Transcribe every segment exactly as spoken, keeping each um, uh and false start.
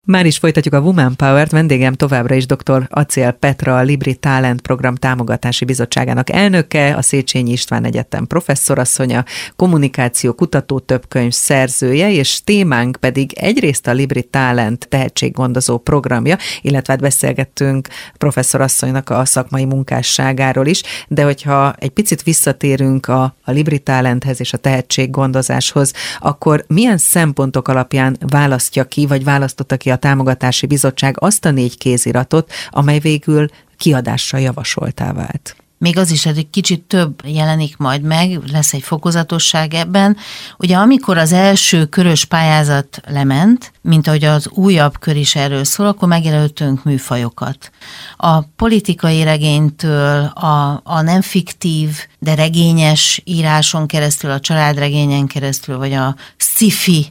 Már is folytatjuk a Woman Power-t, vendégem továbbra is dr. Acél Petra, a Libri Talent Program Támogatási Bizottságának elnöke, a Széchenyi István Egyetem professzorasszonya, kommunikáció kutató, többkönyv szerzője, és témánk pedig egyrészt a Libri Talent tehetséggondozó programja, illetve hát beszélgettünk professzorasszonynak a szakmai munkásságáról is, de hogyha egy picit visszatérünk a, a Libri Talenthez és a tehetséggondozáshoz, akkor milyen szempontok alapján választja ki, vagy választotta ki a Támogatási Bizottság azt a négy kéziratot, amely végül kiadásra javasoltá vált? Még az is, egy kicsit több jelenik majd meg, lesz egy fokozatosság ebben. Ugye amikor az első körös pályázat lement, mint ahogy az újabb kör is erről szól, akkor megjelöltünk műfajokat. A politikai regénytől, a, a nem fiktív, de regényes íráson keresztül, a családregényen keresztül, vagy a sci-fi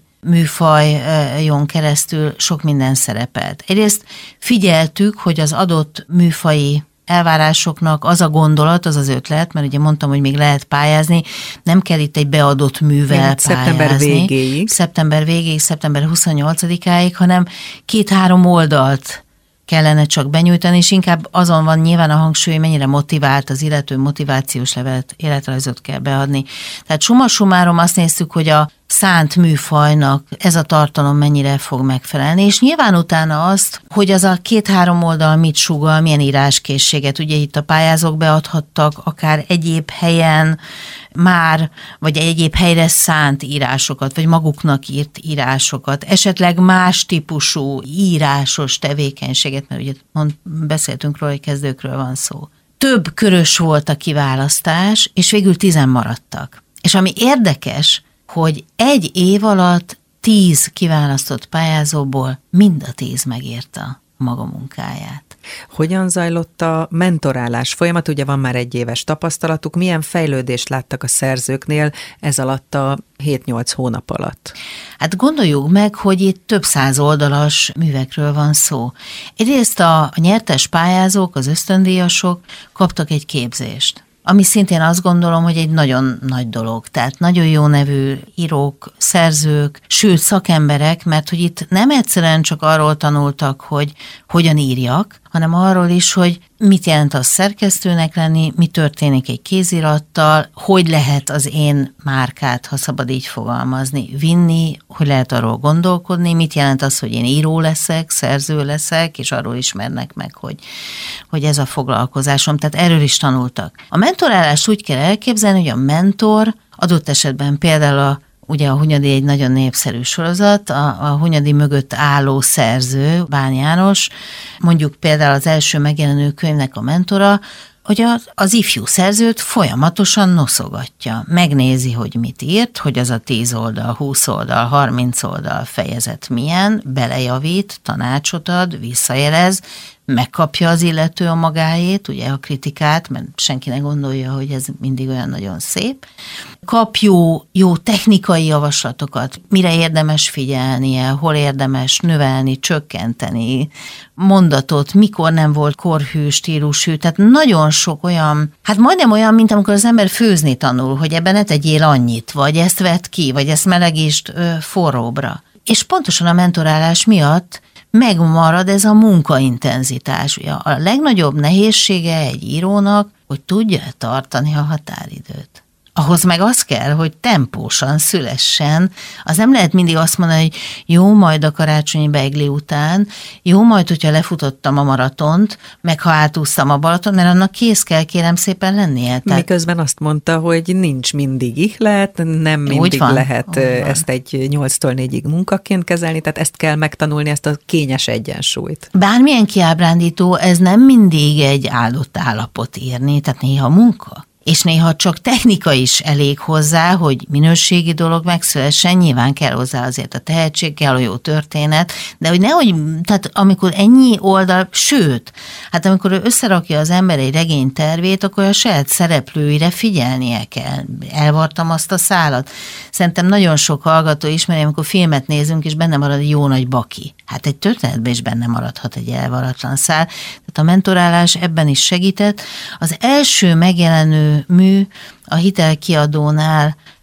műfajon keresztül sok minden szerepelt. Egyrészt figyeltük, hogy az adott műfaji elvárásoknak az a gondolat, az az ötlet, mert ugye mondtam, hogy még lehet pályázni, nem kell itt egy beadott művel pályázni. Szeptember végéig. Szeptember végéig, szeptember huszonnyolcadikáig, hanem két-három oldalt kellene csak benyújtani, és inkább azon van nyilván a hangsúly, mennyire motivált az illető, motivációs levelet, életrajzot kell beadni. Tehát summa summarum azt néztük, hogy a szánt műfajnak ez a tartalom mennyire fog megfelelni, és nyilván utána azt, hogy az a két-három oldal mit sugall, milyen íráskészséget, ugye itt a pályázók beadhattak akár egyéb helyen már, vagy egyéb helyre szánt írásokat, vagy maguknak írt írásokat, esetleg más típusú írásos tevékenységet, mert ugye mond, beszéltünk róla, hogy kezdőkről van szó. Több körös volt a kiválasztás, és végül tizen maradtak. És ami érdekes, hogy egy év alatt tíz kiválasztott pályázóból mind a tíz megírta maga munkáját. Hogyan zajlott a mentorálás folyamat? Ugye van már egy éves tapasztalatuk. Milyen fejlődést láttak a szerzőknél ez alatt a hét-nyolc hónap alatt? Hát gondoljuk meg, hogy itt több száz oldalas művekről van szó. Egyrészt a, a nyertes pályázók, az ösztöndíjasok kaptak egy képzést, ami szintén azt gondolom, hogy egy nagyon nagy dolog. Tehát nagyon jó nevű írók, szerzők, sőt szakemberek, mert hogy itt nem egyszerűen csak arról tanultak, hogy hogyan írjak, hanem arról is, hogy mit jelent az szerkesztőnek lenni, mi történik egy kézirattal, hogy lehet az én márkát, ha szabad így fogalmazni, vinni, hogy lehet arról gondolkodni, mit jelent az, hogy én író leszek, szerző leszek, és arról ismernek meg, hogy, hogy ez a foglalkozásom. Tehát erről is tanultak. A mentorálást úgy kell elképzelni, hogy a mentor adott esetben például a Ugye a Hunyadi egy nagyon népszerű sorozat, a, a Hunyadi mögött álló szerző, Bán János, mondjuk például az első megjelenő könyvnek a mentora, hogy az, az ifjú szerzőt folyamatosan noszogatja. Megnézi, hogy mit írt, hogy az a tíz oldal, húsz oldal, harminc oldal fejezet milyen, belejavít, tanácsot ad, visszajelez, megkapja az illető a magáét, ugye a kritikát, mert senki ne gondolja, hogy ez mindig olyan nagyon szép. Kap jó, jó technikai javaslatokat, mire érdemes figyelnie, hol érdemes növelni, csökkenteni, mondatot, mikor nem volt korhű, stílusű, tehát nagyon sok olyan, hát majdnem olyan, mint amikor az ember főzni tanul, hogy ebben ne tegyél annyit, vagy ezt vedd ki, vagy ezt melegítsd ö, forróbbra. És pontosan a mentorálás miatt megmarad ez a munkaintenzitás. Ugye a legnagyobb nehézsége egy írónak, hogy tudja tartani a határidőt. Ahhoz meg az kell, hogy tempósan szülessen. Az nem lehet mindig azt mondani, hogy jó, majd a karácsonyi beigli után, jó, majd, hogyha lefutottam a maratont, meg ha átúsztam a Balaton, mert annak kész kell, kérem szépen lennie. Tehát... Miközben azt mondta, hogy nincs mindig ihlet, nem mindig van, lehet ezt egy nyolctól négyig munkaként kezelni, tehát ezt kell megtanulni, ezt a kényes egyensúlyt. Bármilyen kiábrándító, ez nem mindig egy áldott állapot írni, tehát néha munka. És néha csak technika is elég hozzá, hogy minőségi dolog megszülessen, nyilván kell hozzá azért a tehetség, kell a jó történet, de hogy nehogy, tehát amikor ennyi oldal, sőt, hát amikor összerakja az ember egy regény tervét, akkor a saját szereplőire figyelnie kell. Elvartam azt a szálat. Szerintem nagyon sok hallgató ismeri, amikor filmet nézünk, és benne marad egy jó nagy baki. Hát egy történetben is benne maradhat egy elvaratlan szál. Tehát a mentorálás ebben is segített. Az első megjelenő mű a hitelkiadónál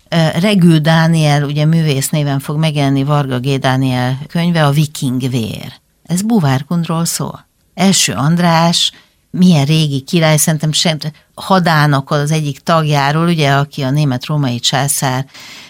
Regül Dániel, ugye művész néven fog megjelenni Varga G. Dániel könyve, a Viking vér. Ez buvárkundról szól. Első András, milyen régi király, szerintem sem, hadának az egyik tagjáról, ugye, aki a német-római császár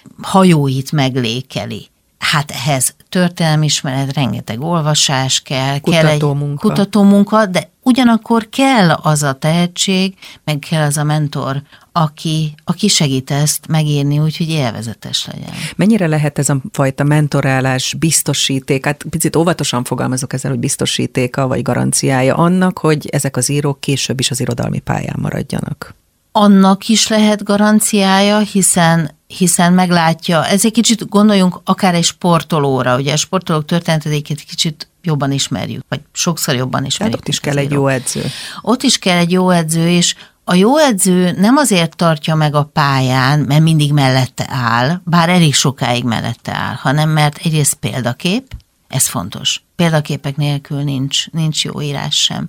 hajóit meglékeli. Hát ehhez történelmismeret, rengeteg olvasás kell, kutatómunka. kell egy kutatómunka, de ugyanakkor kell az a tehetség, meg kell az a mentor, aki, aki segít ezt megírni úgy, hogy élvezetes legyen. Mennyire lehet ez a fajta mentorálás biztosíték, hát picit óvatosan fogalmazok ezzel, hogy biztosítéka vagy garanciája annak, hogy ezek az írók később is az irodalmi pályán maradjanak? Annak is lehet garanciája, hiszen hiszen meglátja, ez egy kicsit gondoljunk akár egy sportolóra, ugye a sportolók történetét egy kicsit jobban ismerjük, vagy sokszor jobban ismerjük. Hát ott is kell egy jó edző. Ott is kell egy jó edző, és a jó edző nem azért tartja meg a pályán, mert mindig mellette áll, bár elég sokáig mellette áll, hanem mert egyrészt példakép, ez fontos. Példaképek nélkül nincs, nincs jó írás sem.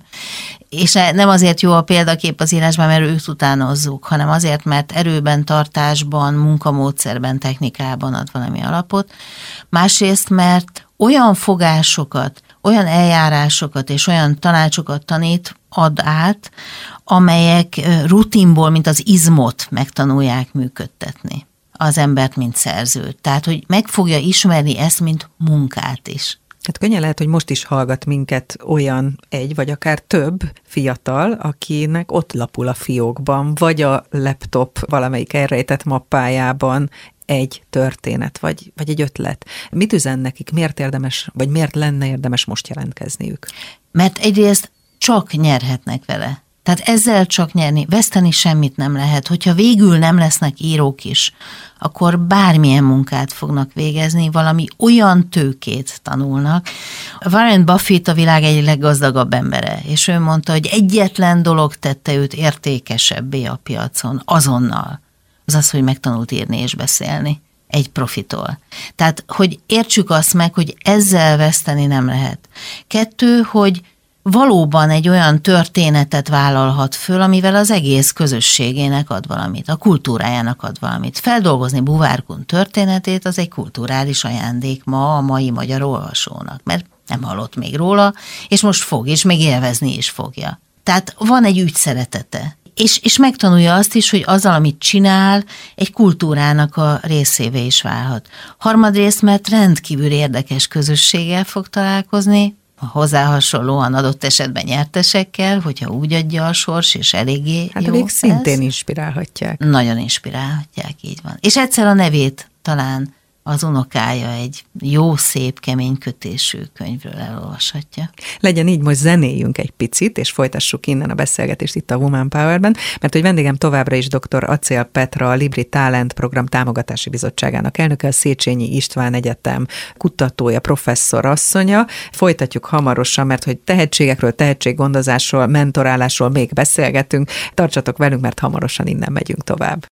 És nem azért jó a példakép az írásban, mert őt utánozzuk, hanem azért, mert erőben, tartásban, munkamódszerben, technikában ad valami alapot. Másrészt, mert olyan fogásokat, olyan eljárásokat és olyan tanácsokat tanít, ad át, amelyek rutinból, mint az izmot megtanulják működtetni az embert, mint szerzőt. Tehát, hogy meg fogja ismerni ezt, mint munkát is. Hát könnyen lehet, hogy most is hallgat minket olyan egy, vagy akár több fiatal, akinek ott lapul a fiókban, vagy a laptop valamelyik elrejtett mappájában egy történet, vagy, vagy egy ötlet. Mit üzen nekik? Miért érdemes, vagy miért lenne érdemes most jelentkezniük? Mert egyrészt csak nyerhetnek vele. Tehát ezzel csak nyerni, veszteni semmit nem lehet. Hogyha végül nem lesznek írók is, akkor bármilyen munkát fognak végezni, valami olyan tőkét tanulnak. Warren Buffett a világ egyik leggazdagabb embere, és ő mondta, hogy egyetlen dolog tette őt értékesebbé a piacon, azonnal. Az az, hogy megtanult írni és beszélni egy profitól. Tehát, hogy értsük azt meg, hogy ezzel veszteni nem lehet. Kettő, hogy valóban egy olyan történetet vállalhat föl, amivel az egész közösségének ad valamit, a kultúrájának ad valamit. Feldolgozni Buvárkund történetét, az egy kulturális ajándék ma a mai magyar olvasónak, mert nem hallott még róla, és most fog, és még élvezni is fogja. Tehát van egy ügyszeretete. És, és megtanulja azt is, hogy azzal, amit csinál, egy kultúrának a részévé is válhat. Harmadrészt, mert rendkívül érdekes közösséggel fog találkozni, hozzá hasonlóan adott esetben nyertesekkel, hogyha úgy adja a sors, és eléggé hát jó még ez. szintén inspirálhatják. Nagyon inspirálhatják, így van. És egyszer a nevét talán az unokája egy jó, szép, kemény kötésű könyvről elolvashatja. Legyen így, most zenéljünk egy picit, és folytassuk innen a beszélgetést itt a Woman Powerben, mert hogy vendégem továbbra is dr. Acél Petra, a Libri Talent Program Támogatási Bizottságának elnöke, a Széchenyi István Egyetem kutatója, professzor asszonya. Folytatjuk hamarosan, mert hogy tehetségekről, tehetséggondozásról, mentorálásról még beszélgetünk. Tartsatok velünk, mert hamarosan innen megyünk tovább.